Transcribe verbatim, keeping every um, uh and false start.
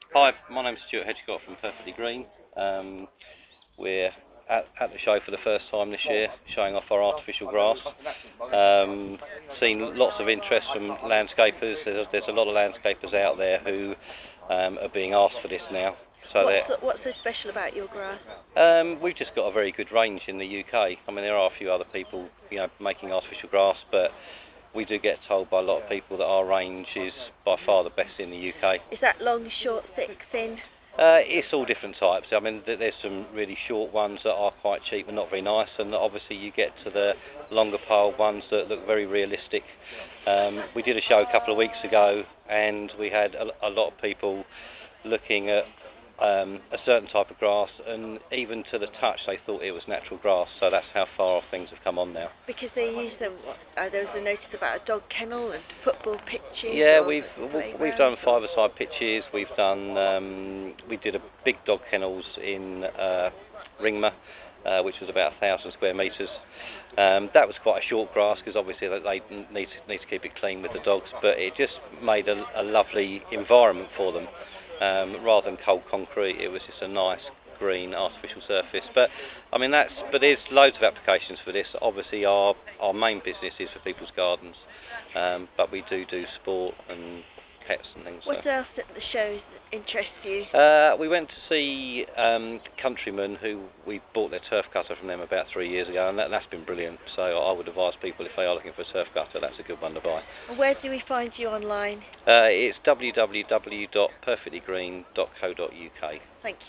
Hi, my name's Stuart Hedgecott from Perfectly Green. Um, we're at, at the show for the first time this year, showing off our artificial grass. Um, seen lots of interest from landscapers. There's, there's a lot of landscapers out there who um, are being asked for this now. So what's, so, what's so special about your grass? Um, we've just got a very good range in the U K. I mean, there are a few other people, you know, making artificial grass, but we do get told by a lot of people that our range is by far the best in the U K. Is that long, short, thick, thin? Uh, it's all different types. I mean, th there's some really short ones that are quite cheap and not very nice, and obviously you get to the longer pole ones that look very realistic. Um, we did a show a couple of weeks ago, and we had a, a lot of people looking at um, a certain type of grass, and even to the touch they thought it was natural grass, so that's how far off things have come on now. Because they use them, uh, there was a notice about a dog kennel and football pitches. Yeah, we've we've done five-a-side pitches, we've done, um, we did a big dog kennels in uh, Ringmer, uh, which was about a thousand square metres. Um, that was quite a short grass because obviously they need to, need to keep it clean with the dogs, but it just made a, a lovely environment for them. Um, rather than cold concrete, it was just a nice green artificial surface. But I mean, that's but there's loads of applications for this. Obviously, our our main business is for people's gardens, um, but we do do sport and pets and things. What so. else at the shows interests you? Uh, we went to see um, Countryman, who we bought their turf cutter from them about three years ago, and that, that's been brilliant. So I would advise people, if they are looking for a turf cutter, that's a good one to buy. And where do we find you online? Uh, it's w w w dot perfectly green dot co dot u k. Thank you.